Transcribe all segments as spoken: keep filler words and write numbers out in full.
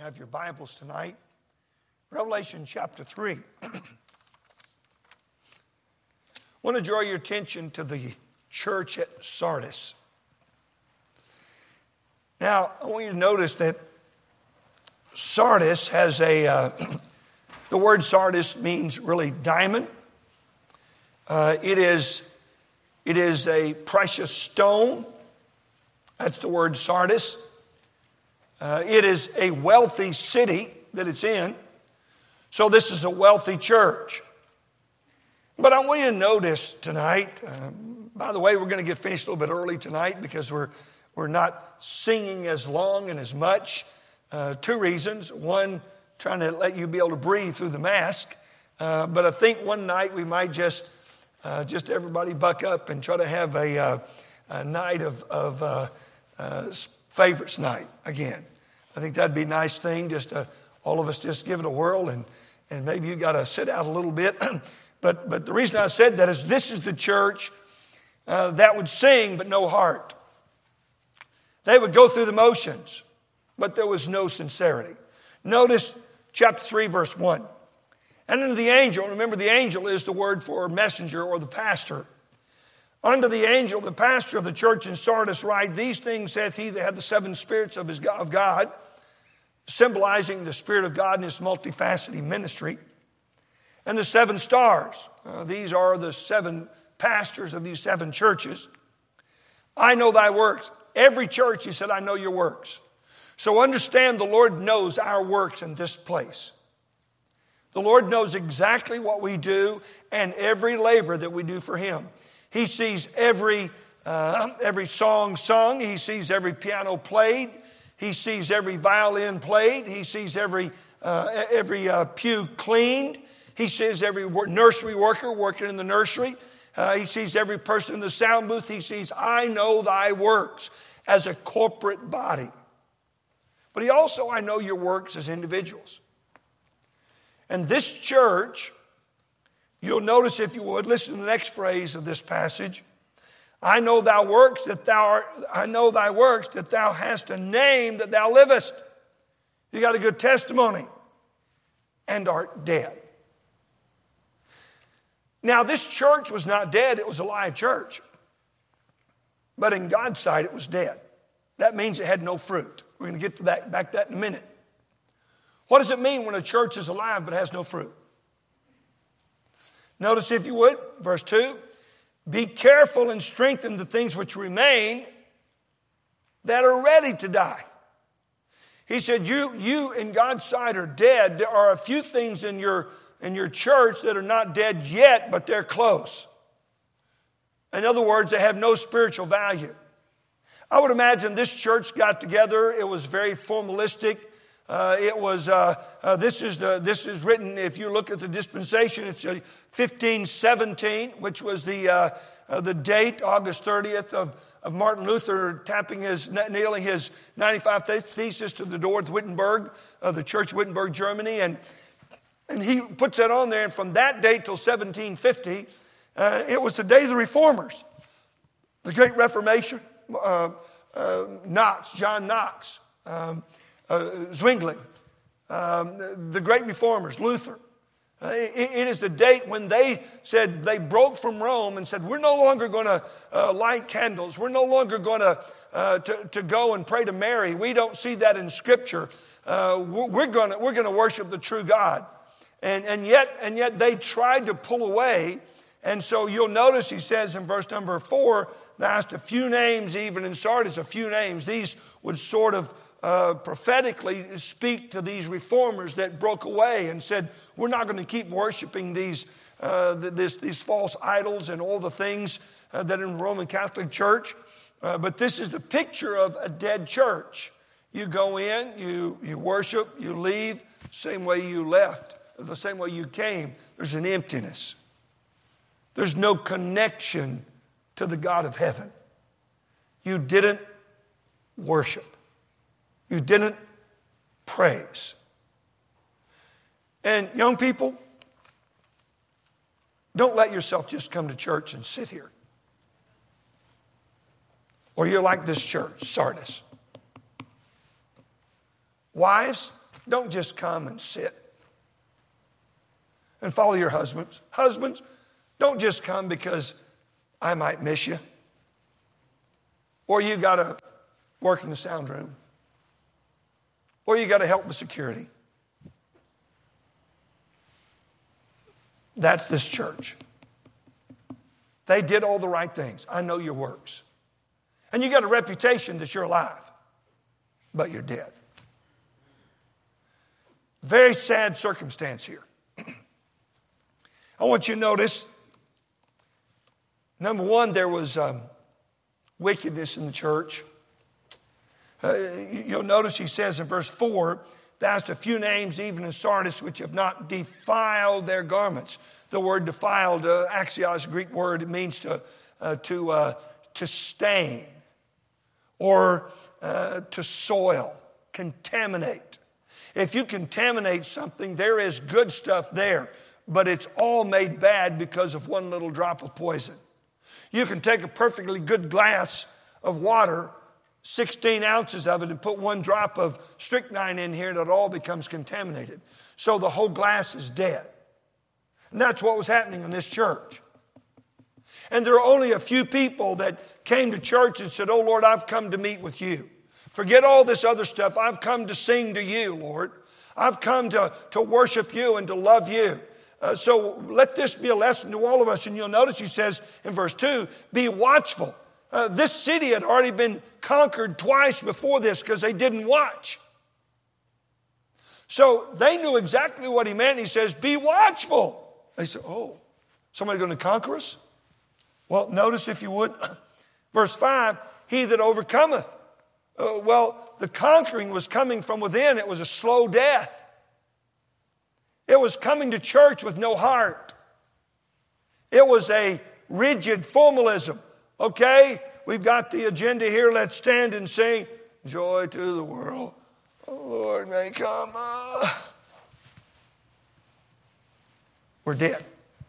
have your Bibles tonight, Revelation chapter three. I want to draw your attention to the church at Sardis. Now, I want you to notice that Sardis has a, uh, the word Sardis means really diamond. Uh, it is, it is a precious stone. That's the word Sardis. Uh, it is a wealthy city that it's in. So this is a wealthy church. But I want you to notice tonight, uh, by the way, we're going to get finished a little bit early tonight because we're, we're not singing as long and as much. Uh, two reasons. One, trying to let you be able to breathe through the mask. Uh, but I think one night we might just, uh, just everybody buck up and try to have a, uh, a night of, of uh, uh, favorites night again. I think that'd be a nice thing, just to, all of us just give it a whirl, and, and maybe you got to sit out a little bit. but but the reason I said that is this is the church uh, that would sing but no heart. They would go through the motions, but there was no sincerity. Notice chapter three, verse one. And unto the angel, remember the angel is the word for messenger or the pastor. Unto the angel, the pastor of the church in Sardis, write, these things saith he that hath the seven spirits of, his, of God, symbolizing the Spirit of God in his multifaceted ministry, and the seven stars. Uh, these are the seven pastors of these seven churches. I know thy works. Every church, he said, I know your works. So understand the Lord knows our works in this place. The Lord knows exactly what we do and every labor that we do for him. He sees every uh, every song sung. He sees every piano played. He sees every violin played. He sees every uh, every uh, pew cleaned. He sees every nursery worker working in the nursery. Uh, he sees every person in the sound booth. He sees, I know thy works as a corporate body. But he also, I know your works as individuals. And this church, you'll notice, if you would, listen to the next phrase of this passage. I know thy works that thou art, I know thy works that thou hast a name that thou livest. You got a good testimony and art dead. Now, this church was not dead, it was a live church. But in God's sight, it was dead. That means it had no fruit. We're going to get to that back to that in a minute. What does it mean when a church is alive but has no fruit? Notice, if you would, verse two, be careful and strengthen the things which remain that are ready to die. He said, you, you in God's sight are dead. There are a few things in your, in your church that are not dead yet, but they're close. In other words, they have no spiritual value. I would imagine this church got together. It was very formalistic. Uh, it was, uh, uh, this is the, this is written, if you look at the dispensation, it's uh, fifteen seventeen, which was the, uh, uh, the date, August thirtieth, of, of Martin Luther tapping his, nailing his ninety-five Thesis to the door of Wittenberg, of the church of Wittenberg, Germany. And, and he puts that on there. And from that date till seventeen fifty, uh, it was the day of the Reformers, the Great Reformation. Uh, uh, Knox, John Knox, um, Uh, Zwingli, um, the great reformers, Luther. Uh, it, it is the date when they said, they broke from Rome and said, we're no longer going to uh, light candles. We're no longer going to, uh, to to go and pray to Mary. We don't see that in Scripture. Uh, we're going to we're going to worship the true God. And and yet and yet they tried to pull away. And so you'll notice he says in verse number four, thou hast a few names, even in Sardis, a few names. These would sort of Uh, prophetically speak to these reformers that broke away and said, we're not going to keep worshiping these uh, this, these false idols and all the things uh, that in the Roman Catholic Church. Uh, but this is the picture of a dead church. You go in, you, you worship, you leave, same way you left, the same way you came. There's an emptiness. There's no connection to the God of heaven. You didn't worship. You didn't praise. And young people, don't let yourself just come to church and sit here. Or you're like this church, Sardis. Wives, don't just come and sit and follow your husbands. Husbands, don't just come because I might miss you. Or you got to work in the sound room. Or you got to help with security. That's this church. They did all the right things. I know your works. And you got a reputation that you're alive, but you're dead. Very sad circumstance here. I want you to notice, number one, there was um, wickedness in the church. Uh, you'll notice he says in verse four, thou hast a few names even in Sardis which have not defiled their garments. The word defiled, uh, axios, a Greek word, it means to, uh, to, uh, to stain or uh, to soil, contaminate. If you contaminate something, there is good stuff there, but it's all made bad because of one little drop of poison. You can take a perfectly good glass of water, sixteen ounces of it, and put one drop of strychnine in here, and it all becomes contaminated. So the whole glass is dead. And that's what was happening in this church. And there are only a few people that came to church and said, oh, Lord, I've come to meet with you. Forget all this other stuff. I've come to sing to you, Lord. I've come to, to worship you and to love you. Uh, so let this be a lesson to all of us. And you'll notice he says in verse two, be watchful. Uh, this city had already been conquered twice before this because they didn't watch. So they knew exactly what he meant. He says, be watchful. They said, oh, somebody going to conquer us? Well, notice if you would, verse five, he that overcometh. Uh, well, the conquering was coming from within. It was a slow death. It was coming to church with no heart. It was a rigid formalism. Okay, we've got the agenda here. Let's stand and sing, joy to the world. Oh, Lord may come. Uh. We're dead.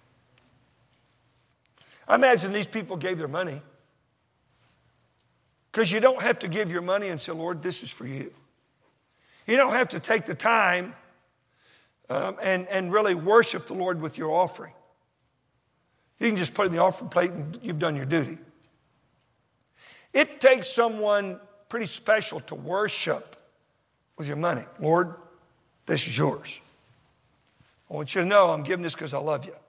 I imagine these people gave their money. Because you don't have to give your money and say, Lord, this is for you. You don't have to take the time um, and, and really worship the Lord with your offering. You can just put it in the offering plate and you've done your duty. It takes someone pretty special to worship with your money. Lord, this is yours. I want you to know I'm giving this because I love you.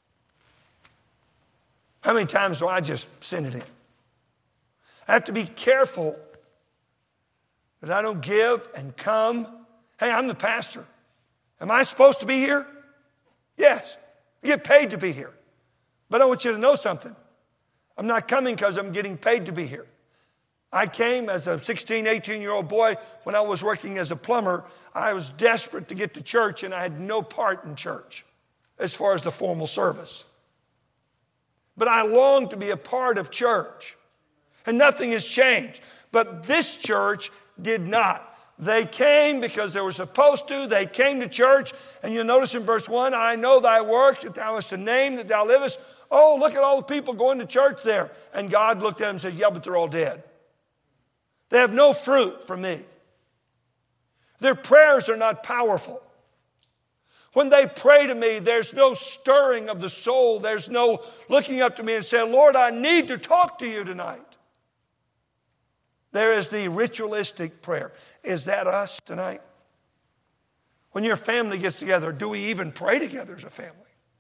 How many times do I just send it in? I have to be careful that I don't give and come. Hey, I'm the pastor. Am I supposed to be here? Yes. I get paid to be here. But I want you to know something. I'm not coming because I'm getting paid to be here. I came as a sixteen, eighteen-year-old boy when I was working as a plumber. I was desperate to get to church, and I had no part in church as far as the formal service. But I longed to be a part of church, and nothing has changed. But this church did not. They came because they were supposed to. They came to church, and you'll notice in verse one, I know thy works, that thou hast a name, that thou livest. Oh, look at all the people going to church there. And God looked at them and said, yeah, but they're all dead. They have no fruit from me. Their prayers are not powerful. When they pray to me, there's no stirring of the soul. There's no looking up to me and saying, Lord, I need to talk to you tonight. There is the ritualistic prayer. Is that us tonight? When your family gets together, do we even pray together as a family?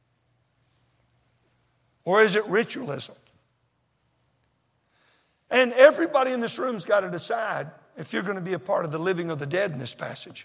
Or is it ritualism? And everybody in this room's got to decide if you're going to be a part of the living or the dead in this passage.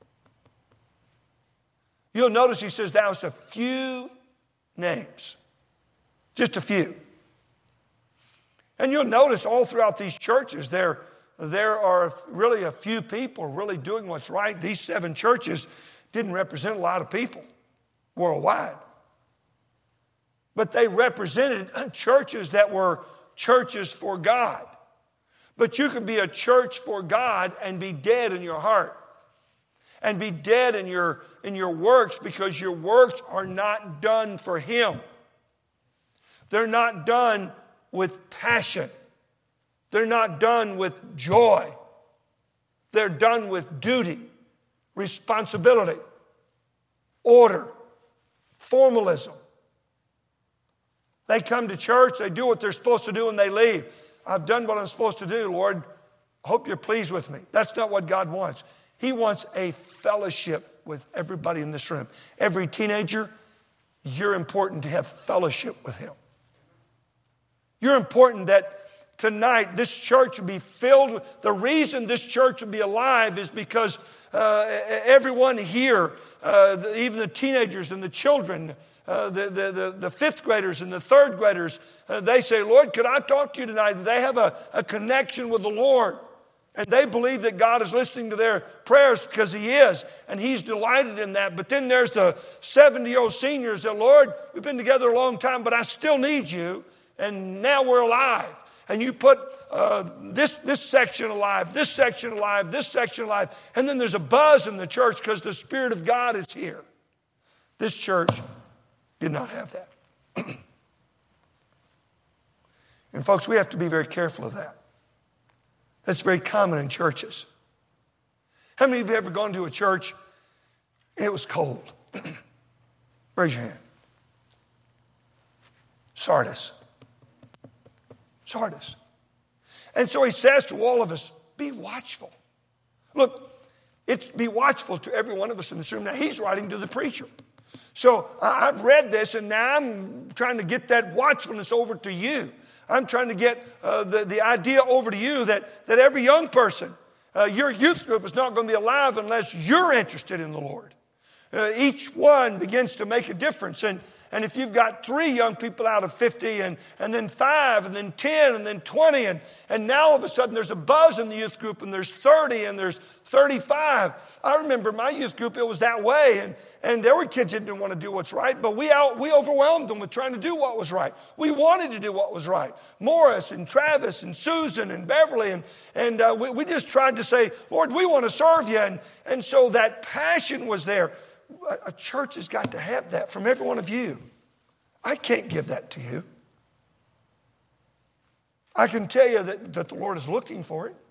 You'll notice he says, thou hast a few names. Just a few. And you'll notice all throughout these churches, there, there are really a few people really doing what's right. These seven churches didn't represent a lot of people worldwide. But they represented churches that were churches for God. But you can be a church for God and be dead in your heart. And be dead in your, in your works because your works are not done for Him. They're not done with passion. They're not done with joy. They're done with duty. responsibility, order, formalism. They come to church, they do what they're supposed to do, and they leave. I've done what I'm supposed to do, Lord. I hope you're pleased with me. That's not what God wants. He wants a fellowship with everybody in this room. Every teenager, you're important to have fellowship with him. You're important that tonight this church will be filled with, the reason this church will be alive is because uh, everyone here, uh, the, even the teenagers and the children, uh, the, the, the, the fifth graders and the third graders, uh, they say, Lord, could I talk to you tonight? They have a, a connection with the Lord. And they believe that God is listening to their prayers because He is. And He's delighted in that. But then there's the seventy-year-old seniors that, Lord, we've been together a long time, but I still need you. And now we're alive. And you put uh, this, this section alive, this section alive, this section alive. And then there's a buzz in the church because the Spirit of God is here. This church did not have that. And folks, we have to be very careful of that. That's very common in churches. How many of you have ever gone to a church and it was cold? Raise your hand. Sardis. Sardis. And so he says to all of us, be watchful. Look, it's be watchful to every one of us in this room. Now, he's writing to the preacher. So I've read this, and now I'm trying to get that watchfulness over to you. I'm trying to get uh, the, the idea over to you that, that every young person, uh, your youth group is not going to be alive unless you're interested in the Lord. Uh, each one begins to make a difference. And, and if you've got three young people out of fifty, and, and then five, and then ten, and then twenty, and, and now all of a sudden there's a buzz in the youth group, and there's thirty, and there's thirty-five. I remember my youth group, it was that way. And, and there were kids that didn't want to do what's right, but we out, we overwhelmed them with trying to do what was right. We wanted to do what was right. Morris and Travis and Susan and Beverly, and, and uh, we, we just tried to say, Lord, we want to serve you. And, and so that passion was there. A church has got to have that from every one of you. I can't give that to you. I can tell you that, that the Lord is looking for it.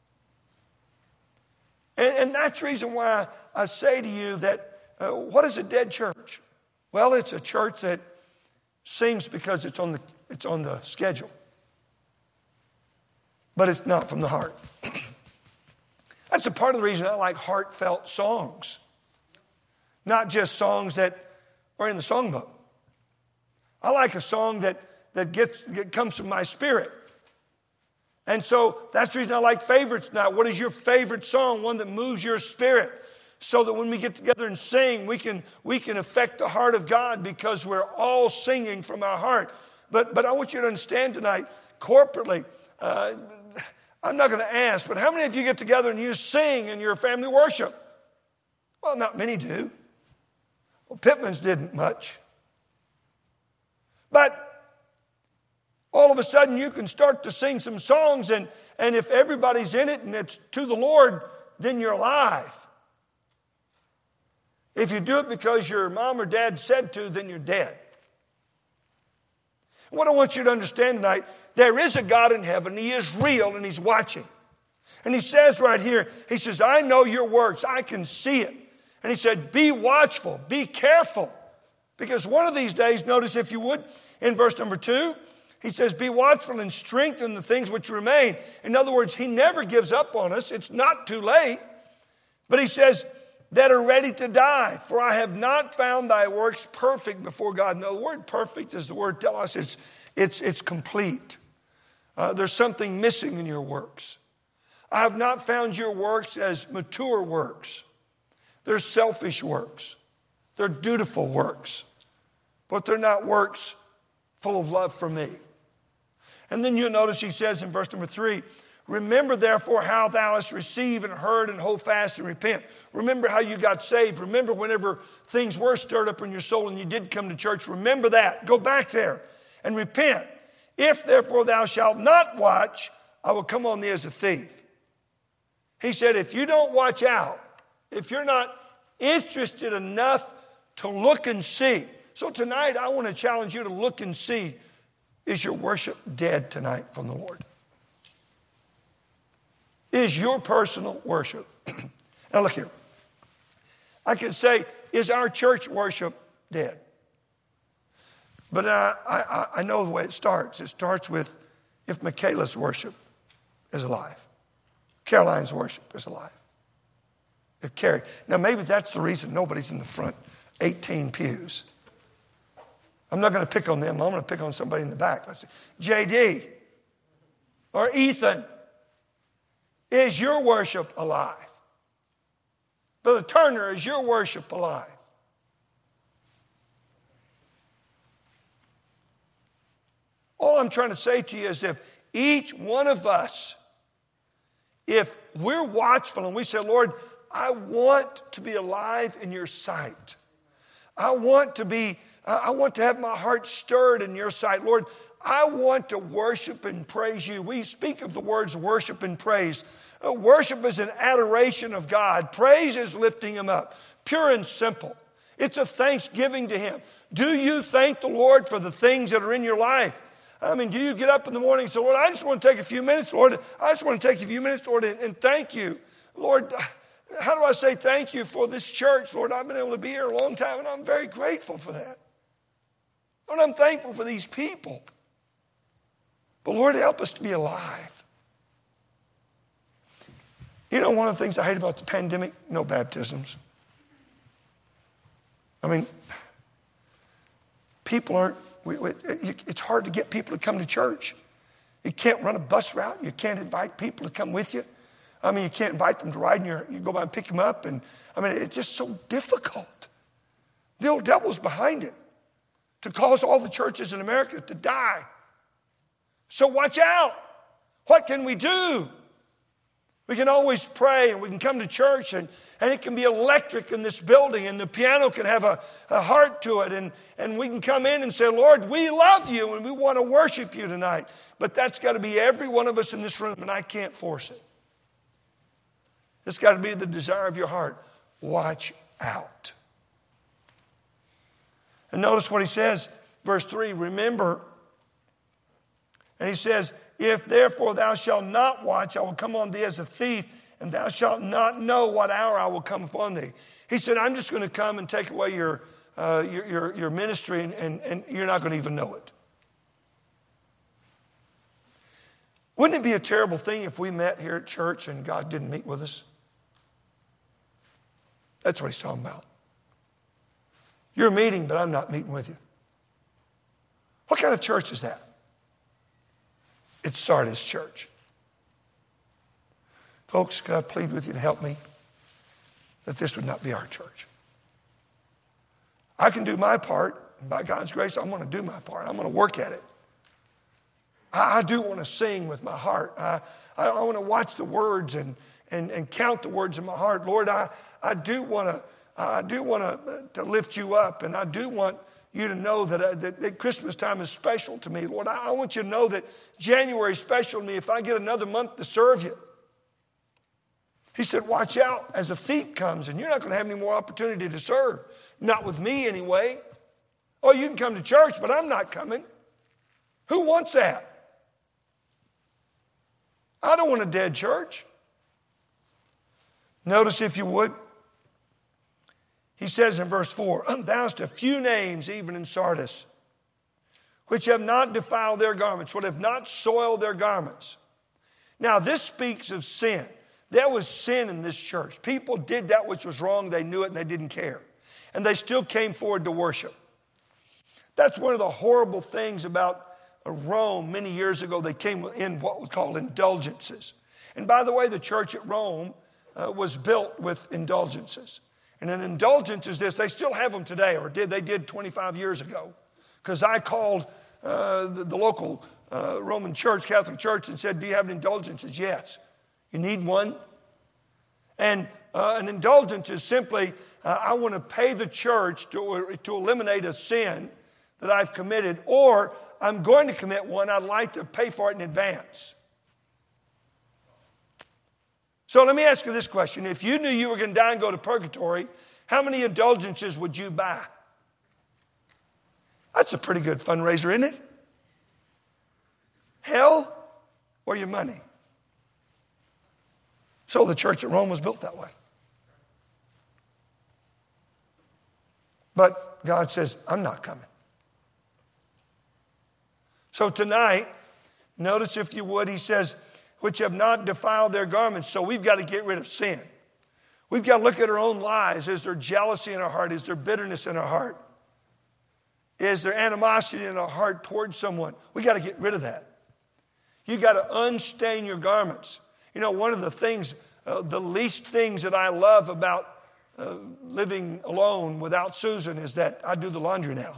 And, and that's the reason why I say to you that uh, what is a dead church? Well, it's a church that sings because it's on the, it's on the schedule. But it's not from the heart. That's a part of the reason I like heartfelt songs. Not just songs that are in the songbook. I like a song that, that gets that comes from my spirit. And so that's the reason I like favorites now. What is your favorite song? One that moves your spirit. So that when we get together and sing, we can, we can affect the heart of God because we're all singing from our heart. But, but I want you to understand tonight, corporately, uh, I'm not going to ask, but how many of you get together and you sing in your family worship? Well, not many do. Well, Pittman's didn't much. But all of a sudden you can start to sing some songs, and, and if everybody's in it and it's to the Lord, then you're alive. If you do it because your mom or dad said to, then you're dead. What I want you to understand tonight, there is a God in heaven. He is real and He's watching. And He says right here, He says, I know your works. I can see it. And He said, be watchful, be careful. Because one of these days, notice if you would, in verse number two, He says, be watchful and strengthen the things which remain. In other words, He never gives up on us. It's not too late. But He says, that are ready to die. For I have not found thy works perfect before God. Now, the word perfect is the word tell us it's, it's, it's complete. Uh, there's something missing in your works. I have not found your works as mature works. They're selfish works. They're dutiful works. But they're not works full of love for me. And then you'll notice He says in verse number three, remember therefore how thou hast received and heard, and hold fast and repent. Remember how you got saved. Remember whenever things were stirred up in your soul and you did come to church. Remember that. Go back there and repent. If therefore thou shalt not watch, I will come on thee as a thief. He said, if you don't watch out, if you're not interested enough to look and see. So tonight I want to challenge you to look and see, is your worship dead tonight from the Lord? Is your personal worship. Now look here. I could say, is our church worship dead? But I, I, I know the way it starts. It starts with if Michaela's worship is alive. Caroline's worship is alive. If Carrie. Now maybe that's the reason nobody's in the front eighteen pews. I'm not going to pick on them. I'm going to pick on somebody in the back. Let's say, J D or Ethan, is your worship alive? Brother Turner, is your worship alive? All I'm trying to say to you is if each one of us, if we're watchful and we say, Lord, I want to be alive in your sight. I want to be, I want to have my heart stirred in your sight. Lord, I want to worship and praise you. We speak of the words worship and praise. Uh, worship is an adoration of God. Praise is lifting him up. Pure and simple. It's a thanksgiving to him. Do you thank the Lord for the things that are in your life? I mean, do you get up in the morning and say, Lord, I just want to take a few minutes, Lord. I just want to take a few minutes, Lord, and, and thank you. Lord, how do I say thank you for this church? Lord, I've been able to be here a long time, and I'm very grateful for that. Lord, I'm thankful for these people. But Lord, help us to be alive. You know, one of the things I hate about the pandemic, no baptisms. I mean, people aren't, we, we, it's hard to get people to come to church. You can't run a bus route. You can't invite people to come with you. I mean, you can't invite them to ride in your, you go by and pick them up. And I mean, it's just so difficult. The old devil's behind it to cause all the churches in America to die. So watch out. What can we do? We can always pray and we can come to church and, and it can be electric in this building and the piano can have a, a heart to it and, and we can come in and say, Lord, we love you and we want to worship you tonight. But that's got to be every one of us in this room and I can't force it. It's got to be the desire of your heart. Watch out. And notice what he says, verse three, remember. And he says, if therefore thou shalt not watch, I will come on thee as a thief, and thou shalt not know what hour I will come upon thee. He said, I'm just going to come and take away your, uh, your, your, your ministry, and, and, and you're not going to even know it. Wouldn't it be a terrible thing if we met here at church and God didn't meet with us? That's what he's talking about. You're meeting, but I'm not meeting with you. What kind of church is that? It's Sardis Church. Folks, can I plead with you to help me that this would not be our church? I can do my part. By God's grace, I'm going to do my part. I'm going to work at it. I, I do want to sing with my heart. I, I, I want to watch the words and, and, and count the words in my heart. Lord, I, I do want to I do want to, to lift you up, and I do want you to know that, uh, that, that Christmas time is special to me. Lord, I, I want you to know that January is special to me if I get another month to serve you. He said, watch out as a thief comes, and you're not going to have any more opportunity to serve. Not with me anyway. Oh, you can come to church, but I'm not coming. Who wants that? I don't want a dead church. Notice, if you would, he says in verse four, thou hast a few names even in Sardis, which have not defiled their garments, which have not soiled their garments. Now this speaks of sin. There was sin in this church. People did that which was wrong. They knew it and they didn't care. And they still came forward to worship. That's one of the horrible things about Rome. Many years ago, they came in what was called indulgences. And by the way, the church at Rome uh, was built with indulgences. And an indulgence is this. They still have them today, or did they did twenty-five years ago. Because I called uh, the, the local uh, Roman church, Catholic church, and said, do you have an indulgences? Yes. You need one? And uh, an indulgence is simply, uh, I want to pay the church to, to eliminate a sin that I've committed, or I'm going to commit one. I'd like to pay for it in advance. So let me ask you this question. If you knew you were going to die and go to purgatory, how many indulgences would you buy? That's a pretty good fundraiser, isn't it? Hell or your money? So the church at Rome was built that way. But God says, I'm not coming. So tonight, notice if you would, he says, which have not defiled their garments. So we've got to get rid of sin. We've got to look at our own lives. Is there jealousy in our heart? Is there bitterness in our heart? Is there animosity in our heart towards someone? We've got to get rid of that. You've got to unstain your garments. You know, one of the things, uh, the least things that I love about uh, living alone without Susan is that I do the laundry now.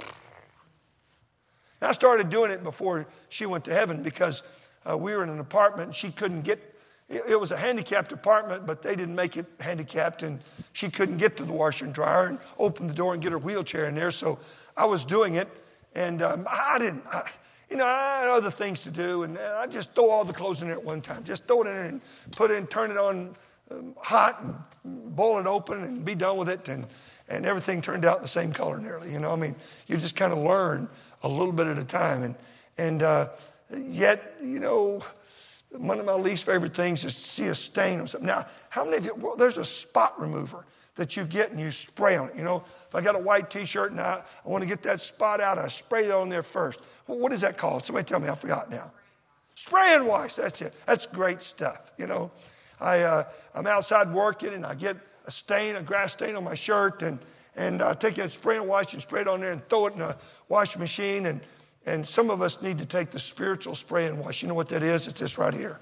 I started doing it before she went to heaven because uh, we were in an apartment and she couldn't get, it, it was a handicapped apartment, but they didn't make it handicapped, and she couldn't get to the washer and dryer and open the door and get her wheelchair in there. So I was doing it, and um, I didn't, I, you know, I had other things to do, and I just throw all the clothes in there at one time. Just throw it in there and put it in, turn it on um, hot and boil it open and be done with it, and, and everything turned out the same color nearly. You know, I mean, you just kind of learn a little bit at a time. And and uh, yet, you know, one of my least favorite things is to see a stain on something. Now, how many of you, well, there's a spot remover that you get and you spray on it. You know, if I got a white T-shirt and I, I want to get that spot out, I spray it on there first. Well, what is that called? Somebody tell me, I forgot now. Spray and wash, that's it. That's great stuff, you know. I, uh, I'm outside working and I get a stain, a grass stain on my shirt, and And uh, take that spray and wash and spray it on there and throw it in a washing machine. And, and some of us need to take the spiritual spray and wash. You know what that is? It's this right here.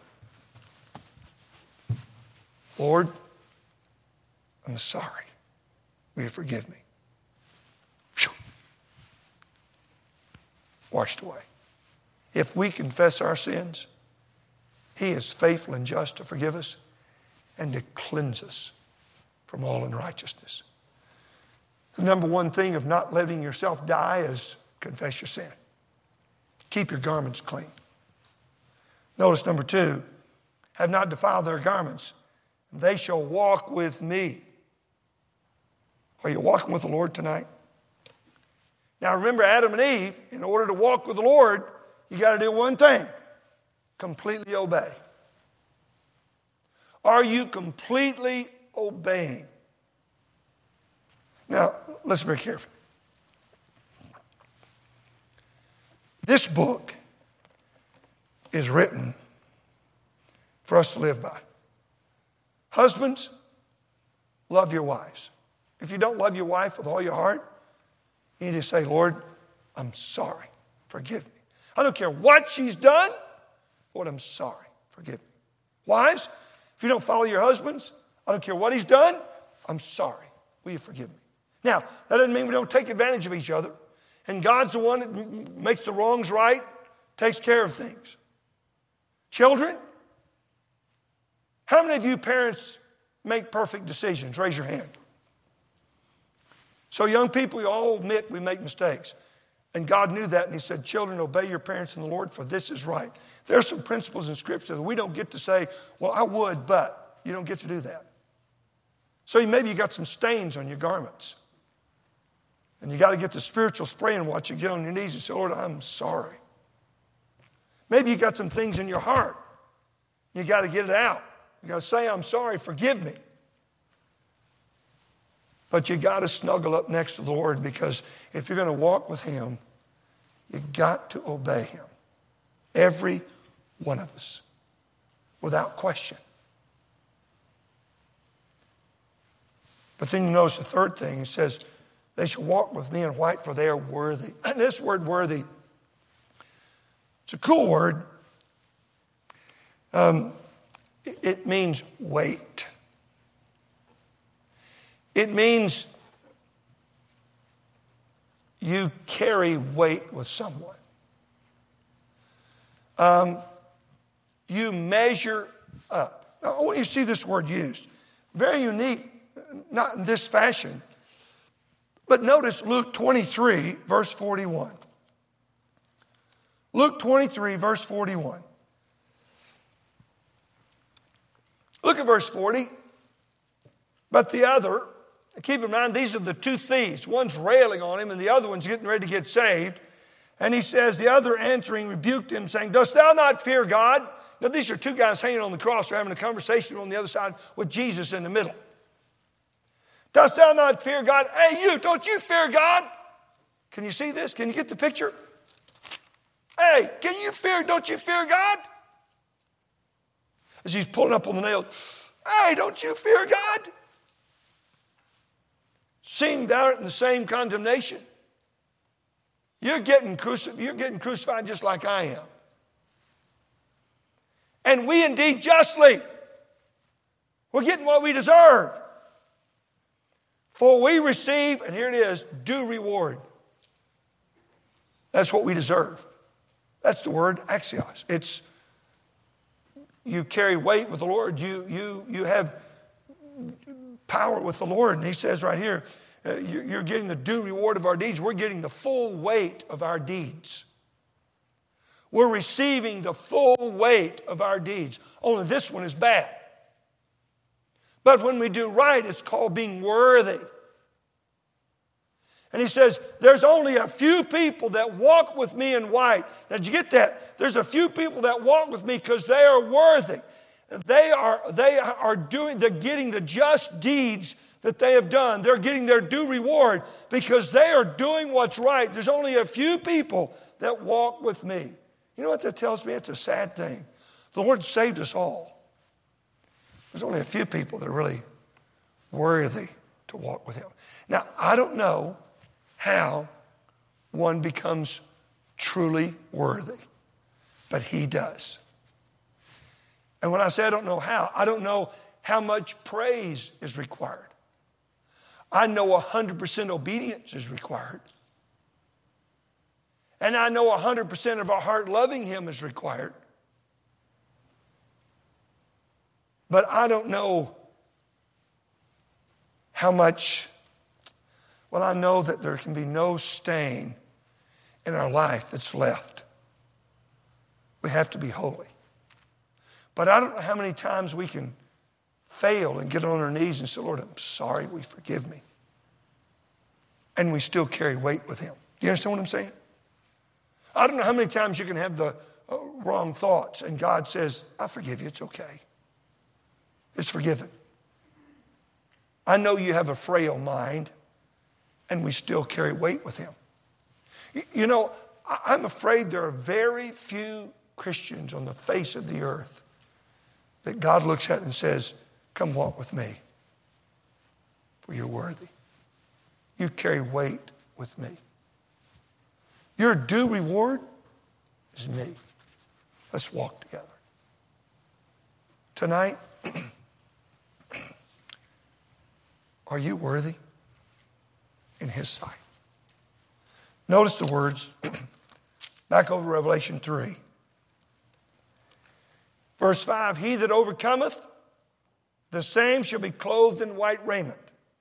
Lord, I'm sorry. Will you forgive me? Whew. Washed away. If we confess our sins, he is faithful and just to forgive us and to cleanse us from all unrighteousness. The number one thing of not letting yourself die is confess your sin. Keep your garments clean. Notice number two, have not defiled their garments. They shall walk with me. Are you walking with the Lord tonight? Now remember, Adam and Eve, in order to walk with the Lord, you got to do one thing. Completely obey. Are you completely obeying? Now, listen very carefully. This book is written for us to live by. Husbands, love your wives. If you don't love your wife with all your heart, you need to say, Lord, I'm sorry. Forgive me. I don't care what she's done. Lord, I'm sorry. Forgive me. Wives, if you don't follow your husbands, I don't care what he's done. I'm sorry. Will you forgive me? Now, that doesn't mean we don't take advantage of each other. And God's the one that makes the wrongs right, takes care of things. Children, how many of you parents make perfect decisions? Raise your hand. So young people, we all admit we make mistakes. And God knew that, and he said, children, obey your parents in the Lord, for this is right. There are some principles in Scripture that we don't get to say, well, I would, but you don't get to do that. So maybe you got some stains on your garments. And you got to get the spiritual spray and watch you get on your knees and say, Lord, I'm sorry. Maybe you got some things in your heart. You got to get it out. You got to say, I'm sorry, forgive me. But you got to snuggle up next to the Lord, because if you're going to walk with him, you got to obey him. Every one of us, without question. But then you notice the third thing. It says, they shall walk with me in white, for they are worthy. And this word worthy, it's a cool word. Um, it, it means weight. It means you carry weight with someone. Um, you measure up. Now, I want you to see this word used. Very unique, not in this fashion. But notice Luke twenty-three, verse forty-one. Luke twenty-three, verse forty-one. Look at verse forty. But the other, keep in mind, these are the two thieves. One's railing on him and the other one's getting ready to get saved. And he says, the other answering rebuked him, saying, dost thou not fear God? Now these are two guys hanging on the cross. They're having a conversation on the other side with Jesus in the middle. Dost thou not fear God? Hey, you, don't you fear God? Can you see this? Can you get the picture? Hey, can you fear, don't you fear God? As he's pulling up on the nails. Hey, don't you fear God? Seeing thou art in the same condemnation. You're getting crucified, you're getting crucified just like I am. And we indeed justly. We're getting what we deserve. For we receive, and here it is, due reward. That's what we deserve. That's the word axios. It's you carry weight with the Lord. You, you, you have power with the Lord. And he says right here, uh, you're getting the due reward of our deeds. We're getting the full weight of our deeds. We're receiving the full weight of our deeds. Only this one is bad. But when we do right, it's called being worthy. And he says, there's only a few people that walk with me in white. Now, did you get that? There's a few people that walk with me because they are worthy. They are, they are doing, they're getting the just deeds that they have done. They're getting their due reward because they are doing what's right. There's only a few people that walk with me. You know what that tells me? It's a sad thing. The Lord saved us all. There's only a few people that are really worthy to walk with him. Now, I don't know how one becomes truly worthy, but he does. And when I say I don't know how, I don't know how much praise is required. I know one hundred percent obedience is required. And I know one hundred percent of our heart loving him is required. But I don't know how much. Well, I know that there can be no stain in our life that's left. We have to be holy. But I don't know how many times we can fail and get on our knees and say, Lord, I'm sorry, will you forgive me? And we still carry weight with him. Do you understand what I'm saying? I don't know how many times you can have the uh, wrong thoughts and God says, I forgive you, it's okay. It's forgiven. I know you have a frail mind and we still carry weight with him. You know, I'm afraid there are very few Christians on the face of the earth that God looks at and says, come walk with me, for you're worthy. You carry weight with me. Your due reward is me. Let's walk together. Tonight, are you worthy in his sight? Notice the words back over Revelation three. Verse five, he that overcometh, the same shall be clothed in white raiment.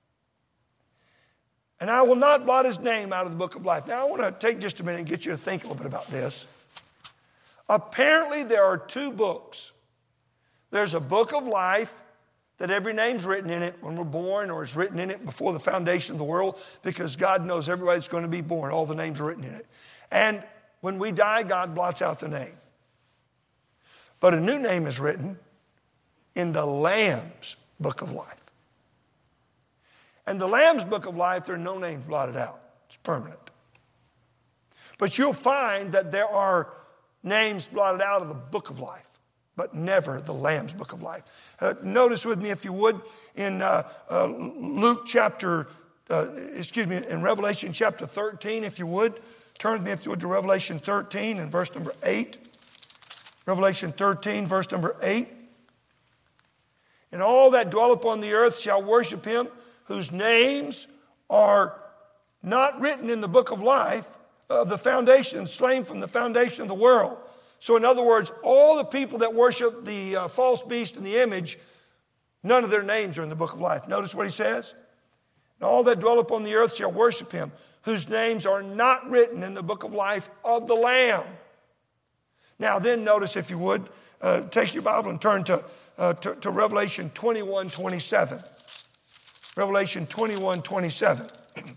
And I will not blot his name out of the book of life. Now I want to take just a minute and get you to think a little bit about this. Apparently there are two books. There's a book of life that every name's written in it when we're born, or is written in it before the foundation of the world, because God knows everybody that's going to be born. All the names are written in it. And when we die, God blots out the name. But a new name is written in the Lamb's book of life. And the Lamb's book of life, there are no names blotted out. It's permanent. But you'll find that there are names blotted out of the book of life, but never the Lamb's book of life. Uh, notice with me, if you would, in uh, uh, Luke chapter, uh, excuse me, in Revelation chapter thirteen, if you would. Turn with me, if you would, to Revelation thirteen and verse number eight. Revelation thirteen, verse number eight. And all that dwell upon the earth shall worship him, whose names are not written in the book of life of the foundation, slain from the foundation of the world. So in other words, all the people that worship the uh, false beast and the image, none of their names are in the book of life. Notice what he says. And all that dwell upon the earth shall worship him, whose names are not written in the book of life of the Lamb. Now then, notice, if you would, uh, take your Bible and turn to, uh, to, to Revelation twenty-one twenty-seven. Revelation twenty-one twenty-seven.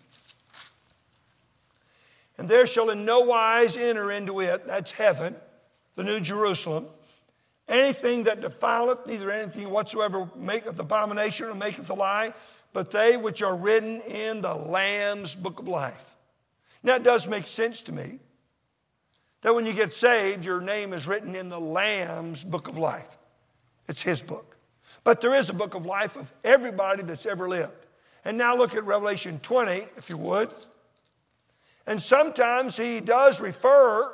And there shall in no wise enter into it, that's heaven, the new Jerusalem, anything that defileth, neither anything whatsoever maketh abomination or maketh a lie, but they which are written in the Lamb's book of life. Now, it does make sense to me that when you get saved, your name is written in the Lamb's book of life. It's his book. But there is a book of life of everybody that's ever lived. And now look at Revelation twenty, if you would. And sometimes he does refer,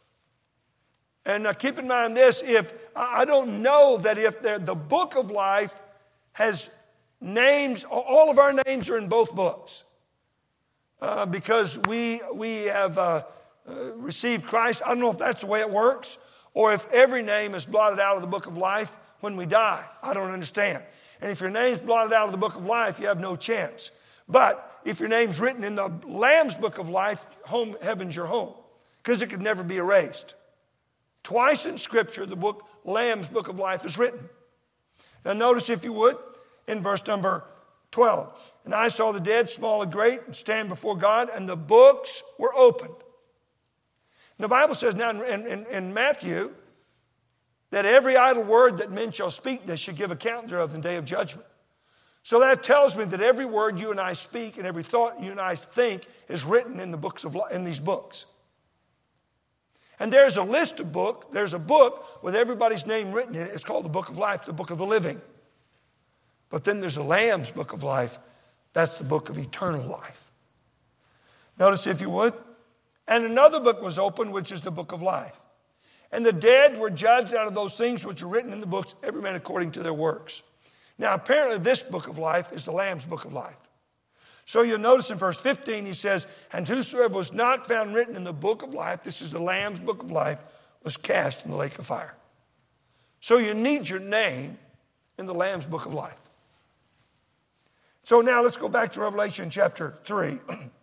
and uh, keep in mind this, if I don't know that if the book of life has names, all of our names are in both books. Uh, because we, we have uh, uh, received Christ. I don't know if that's the way it works, or if every name is blotted out of the book of life when we die. I don't understand. And if your name's blotted out of the book of life, you have no chance. But if your name's written in the Lamb's book of life, home, heaven's your home, because it could never be erased. Twice in Scripture, the book Lamb's book of life is written. Now notice, if you would, in verse number twelve. And I saw the dead, small and great, stand before God, and the books were opened. The Bible says now in, in, in Matthew that every idle word that men shall speak, they should give account thereof in the day of judgment. So that tells me that every word you and I speak and every thought you and I think is written in the books of in these books. And there's a list of books. There's a book with everybody's name written in it. It's called the Book of Life, the Book of the Living. But then there's the Lamb's book of life. That's the book of eternal life. Notice, if you would. And another book was opened, which is the book of life. And the dead were judged out of those things which are written in the books, every man according to their works. Now, apparently this book of life is the Lamb's book of life. So you'll notice in verse fifteen, he says, and whosoever was not found written in the book of life, this is the Lamb's book of life, was cast in the lake of fire. So you need your name in the Lamb's book of life. So now let's go back to Revelation chapter three.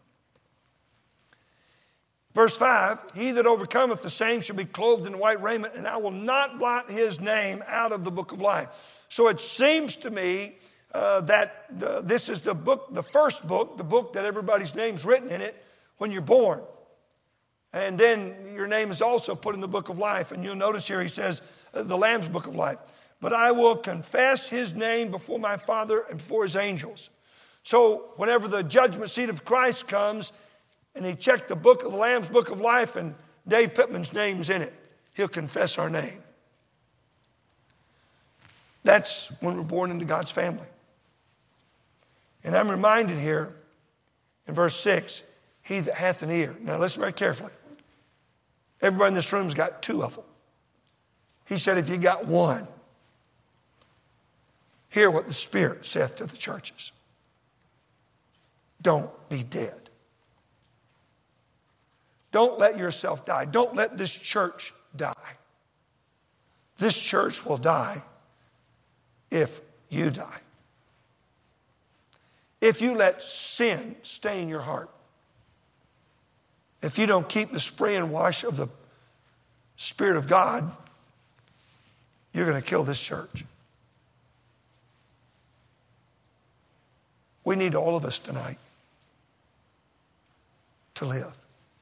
Verse five, he that overcometh, the same shall be clothed in white raiment, and I will not blot his name out of the book of life. So it seems to me uh, that the, this is the book, the first book, the book that everybody's name's written in it when you're born. And then your name is also put in the book of life. And you'll notice here he says, uh, the Lamb's book of life. But I will confess his name before my Father and before his angels. So whenever the judgment seat of Christ comes, and he checked the book of the Lamb's book of life, and Dave Pittman's name's in it, he'll confess our name. That's when we're born into God's family. And I'm reminded here in verse six, he that hath an ear. Now listen very carefully. Everybody in this room's got two of them. He said, if you got one, hear what the Spirit saith to the churches. Don't be dead. Don't let yourself die. Don't let this church die. This church will die if you die. If you let sin stain your heart. If you don't keep the spray and wash of the Spirit of God, you're going to kill this church. We need all of us tonight to live.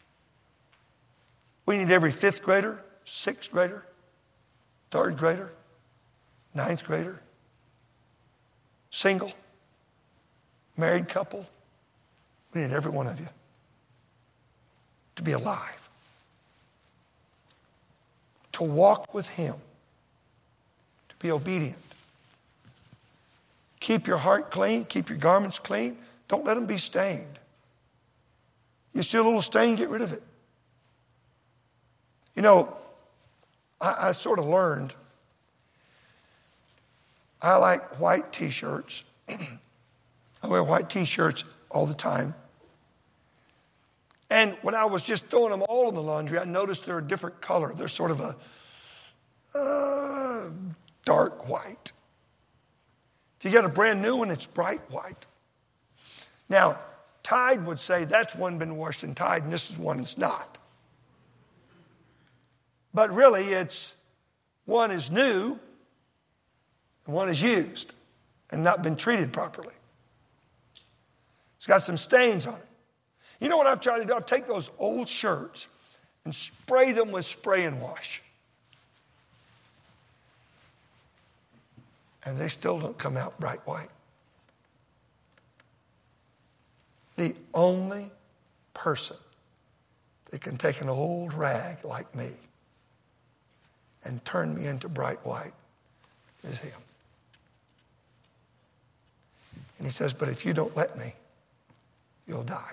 We need every fifth grader, sixth grader, third grader, ninth grader, single, married couple. We need every one of you to be alive, to walk with him, to be obedient. Keep your heart clean, keep your garments clean. Don't let them be stained. You see a little stain, get rid of it. You know, I, I sort of learned I like white T-shirts. I wear white T-shirts all the time. And when I was just throwing them all in the laundry, I noticed they're a different color. They're sort of a uh, dark white. If you get a brand new one, it's bright white. Now, Tide would say that's one been washed in Tide, and this is one that's not. But really, it's one is new and one is used and not been treated properly. It's got some stains on it. You know what I've tried to do? I've taken those old shirts and spray them with spray and wash. And they still don't come out bright white. the only person that can take an old rag like me and turn me into bright white is him. And he says, but if you don't let me, you'll die.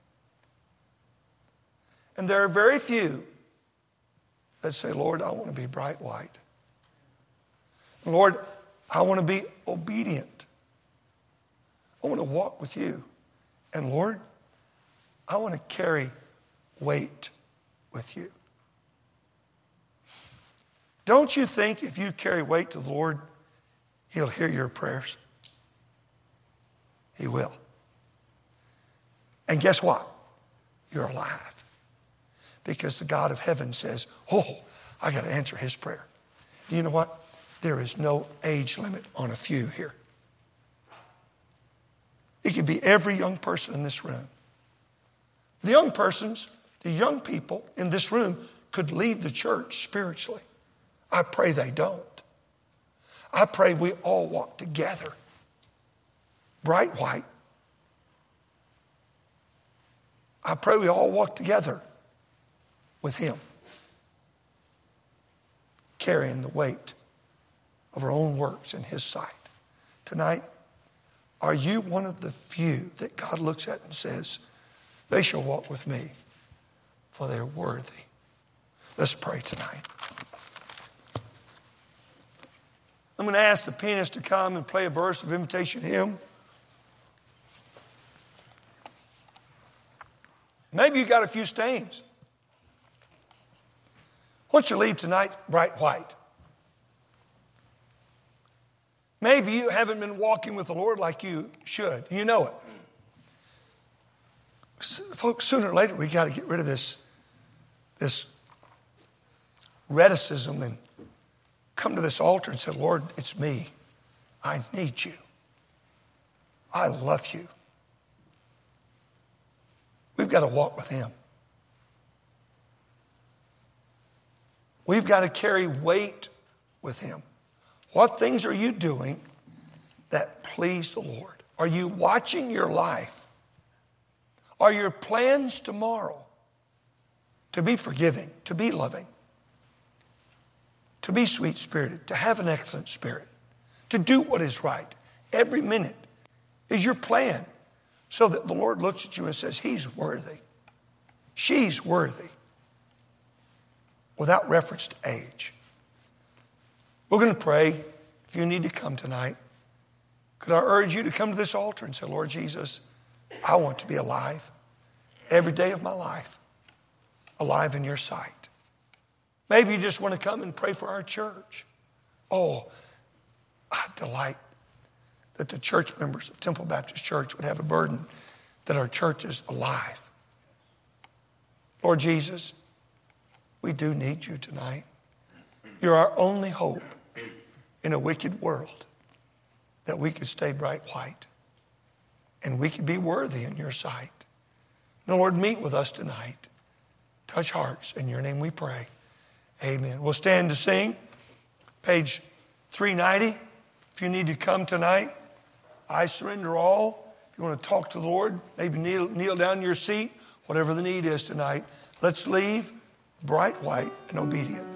And there are very few that say, Lord, I want to be bright white. Lord, I want to be obedient. I want to walk with you. And Lord, I want to carry weight with you. Don't you think if you carry weight to the Lord, he'll hear your prayers? He will. And guess what? You're alive. Because the God of heaven says, oh, I got to answer his prayer. Do you know what? There is no age limit on a few here. It could be every young person in this room. The young persons, the young people in this room could lead the church spiritually. I pray they don't. I pray we all walk together. Bright white. I pray we all walk together with him. Carrying the weight of our own works in his sight. Tonight, are you one of the few that God looks at and says, they shall walk with me, for they are worthy? Let's pray tonight. I'm going to ask the pianist to come and play a verse of invitation hymn. Maybe you got a few stains. Why don't you leave tonight bright white? Maybe you haven't been walking with the Lord like you should. You know it. Folks, sooner or later we got to get rid of this, this reticism and come to this altar and say, Lord, it's me. I need you. I love you. We've got to walk with him. We've got to carry weight with him. What things are you doing that please the Lord? Are you watching your life? Are your plans tomorrow to be forgiving, to be loving, to be sweet-spirited, to have an excellent spirit, to do what is right? Every minute is your plan so that the Lord looks at you and says, he's worthy. She's worthy. Without reference to age. We're going to pray. If you need to come tonight, could I urge you to come to this altar and say, Lord Jesus, I want to be alive every day of my life, alive in your sight. Maybe you just want to come and pray for our church. Oh, I delight that the church members of Temple Baptist Church would have a burden that our church is alive. Lord Jesus, we do need you tonight. You're our only hope in a wicked world, that we could stay bright white and we could be worthy in your sight. Now, Lord, meet with us tonight. Touch hearts. In your name we pray. Amen. We'll stand to sing. Page three ninety. If you need to come tonight, I surrender all. If you want to talk to the Lord, maybe kneel, kneel down in your seat, whatever the need is tonight. Let's leave bright white and obedient.